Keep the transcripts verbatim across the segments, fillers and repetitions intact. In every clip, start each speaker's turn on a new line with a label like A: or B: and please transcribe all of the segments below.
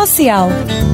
A: Social.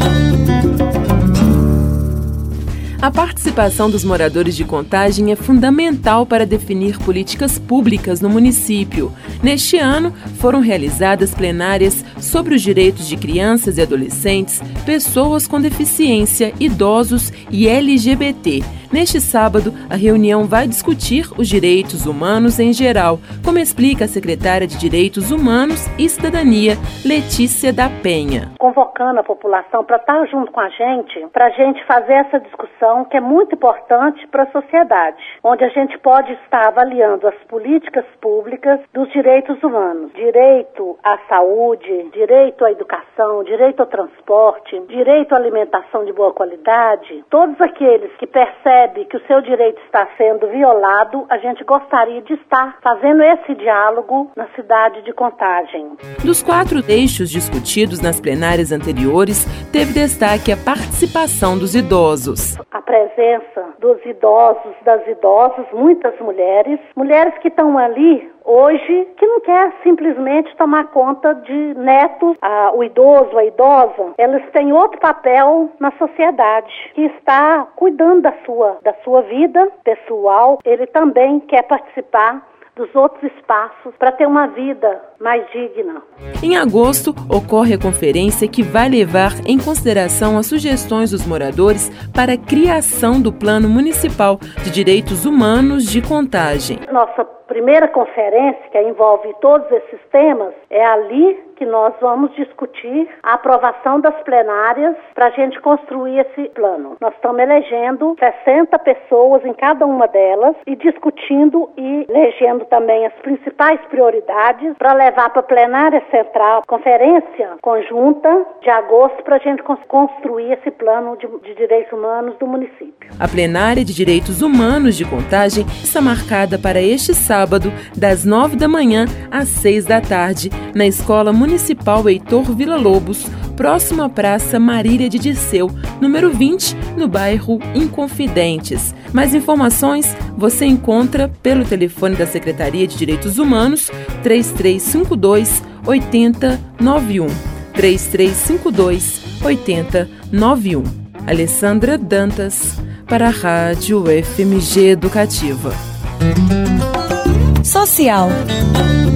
B: A participação dos moradores de Contagem é fundamental para definir políticas públicas no município. Neste ano, foram realizadas plenárias sobre os direitos de crianças e adolescentes, pessoas com deficiência, idosos e L G B T. Neste sábado, a reunião vai discutir os direitos humanos em geral, como explica a secretária de Direitos Humanos e Cidadania, Letícia da Penha.
C: Convocando a população para estar junto com a gente, para a gente fazer essa discussão que é muito importante para a sociedade, onde a gente pode estar avaliando as políticas públicas dos direitos humanos. Direito à saúde, direito à educação, direito ao transporte, direito à alimentação de boa qualidade. Todos aqueles que percebem que o seu direito está sendo violado, a gente gostaria de estar fazendo esse diálogo na cidade de Contagem.
B: Dos quatro eixos discutidos nas plenárias anteriores, teve destaque a participação dos idosos.
C: A presença dos idosos, das idosas, muitas mulheres, mulheres que estão ali hoje, que não quer simplesmente tomar conta de netos, ah, o idoso, a idosa, elas têm outro papel na sociedade, que está cuidando da sua, da sua vida pessoal. Ele também quer participar dos outros espaços para ter uma vida mais digna.
B: Em agosto, ocorre a conferência que vai levar em consideração as sugestões dos moradores para a criação do Plano Municipal de Direitos Humanos de Contagem.
C: Nossa primeira conferência, que envolve todos esses temas, é ali que nós vamos discutir a aprovação das plenárias para a gente construir esse plano. Nós estamos elegendo sessenta pessoas em cada uma delas e discutindo e elegendo também as principais prioridades para levar para a plenária central, conferência conjunta de agosto, para a gente construir esse plano de, de direitos humanos do município.
B: A plenária de Direitos Humanos de Contagem está marcada para este sábado, das nove da manhã às seis da tarde, na Escola Municipal Heitor Villa-Lobos, próximo à Praça Marília de Dirceu, número vinte, no bairro Inconfidentes. Mais informações você encontra pelo telefone da Secretaria de Direitos Humanos, três três cinco dois, oito zero nove um, três três cinco dois, oito zero nove um. Alessandra Dantas, para a Rádio F M G Educativa.
A: Social.